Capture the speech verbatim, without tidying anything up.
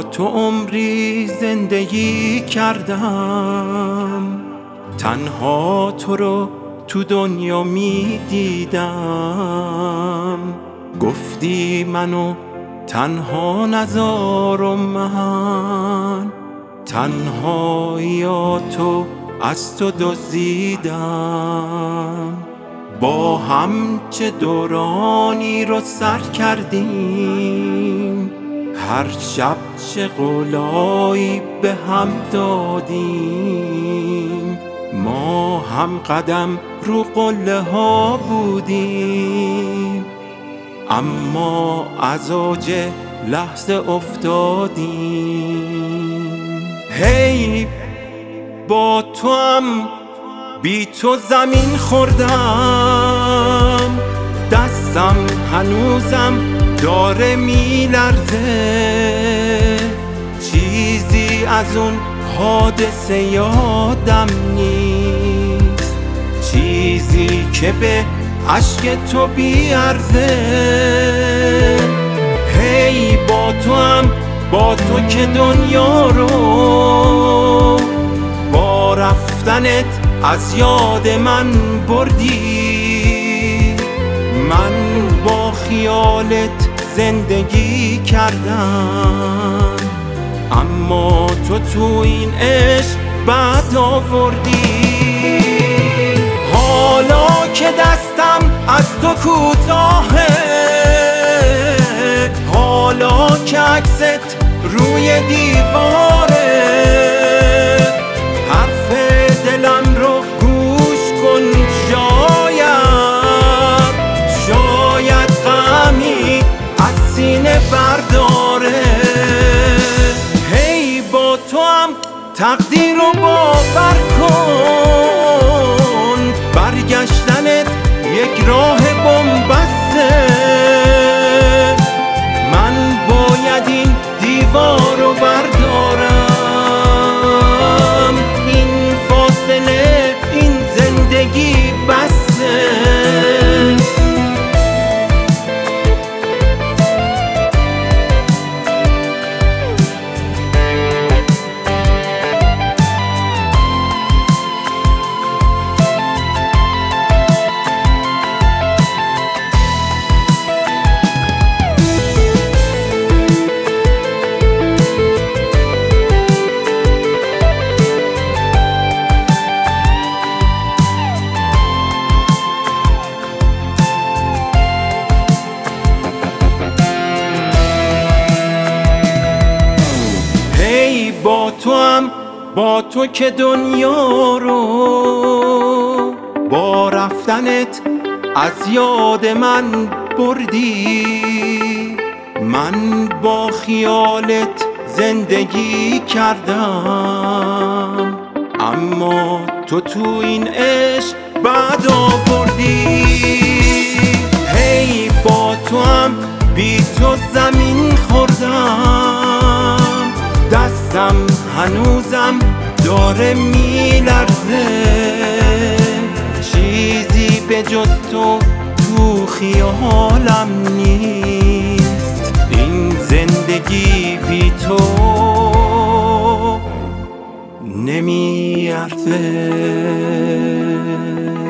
تو عمری زندگی کردم، تنها تو رو تو دنیا می دیدم. گفتی منو تنها نذارم، من تنهاییاتو از تو دزدیدم. با هم چه دورانی رو سر کردیم، هر شب چه قولایی به هم دادیم. ما هم قدم رو قله ها بودیم، اما از اوج لحظه افتادیم. هی با تو هم بی تو زمین خوردم، دستم هنوزم داره میلرزه. چیزی از اون حادثه یادم نیست، چیزی که به عشق تو بیارزه. هی با تو هم با تو که دنیا رو با رفتنت از یاد من بردی. من با خیالت زندگی کردم، اما تو تو این عشق بعد آوردی. حالا که دستم از تو کوتاهه، حالا که عکست روی دیواره، حرف دلم رو گوش کن. شاید شاید غمی از سینه برداره. هی با تو هم تقدیر رو باور کن، برگشتنت یک راه بن‌بسته. من باید این دیوار رو بردارم، این فاصله این زندگی بسه. با تو هم با تو که دنیا رو با رفتنت از یاد من بردی. من با خیالت زندگی کردم، اما تو تو این عشق بعد آوردی. هی با تو هم بی تو زمین خوردم، دستم هنوزم داره میلرزه. چیزی به جز تو تو خیالم نیست، این زندگی بی تو نمیارزه.